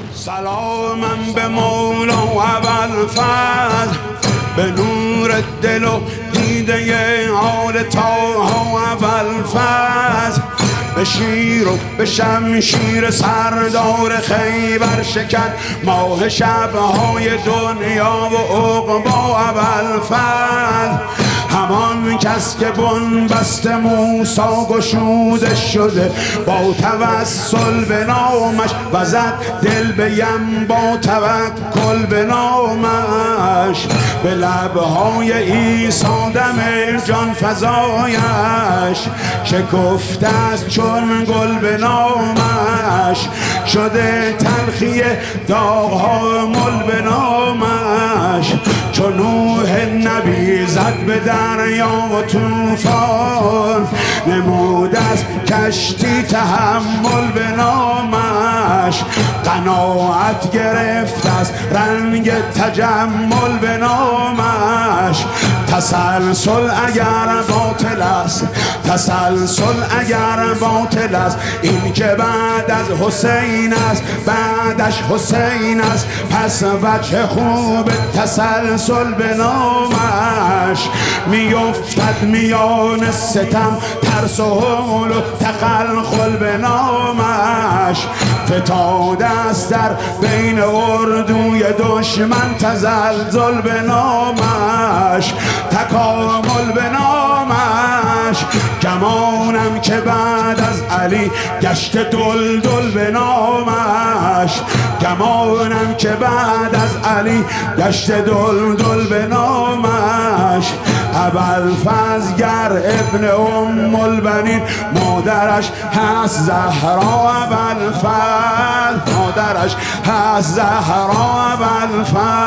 سلامم به مولا ابوالفضل، به نور دل و دیده آل طه ابوالفضل، به شیر و به شمشیر سردار خیبر شکن ماه شبهای دنیا و عقبا ابوالفضل. همان کس که بنبست موسی گشوده شده با توسل به نامش و زد دل به یم با توکل به نامش. به لبهای عیسی دم جان فزایش شکفته است چون گل به نامش. شده تلخی داغ‌ها مل به نامش. چون نوح نبی زد به دریا و طوفان، نمود از کشتی تحمل به نامش. قناعت گرفت از رنگ تجمل به نامش. تسلسل اگر باطل است، تسلسل اگر باطل است، این که بعد از حسین است بعدش حسین است، پس وجه خوب تسلسل به نامش. میافتد میان ستم ترس و هول و تخلخل به نامش. فتاده است در بین اردوی دشمن تزلزل به نامش. تکامل به نامش. گمانم که بعد از علی گشت دلدل به نامش. گمانم که بعد از علی گشت دلدل به نامش. ابوالفضل گر ابن ام البنین، مادرش هست زهرا ابوالفضل، مادرش هست زهرا ابوالفضل.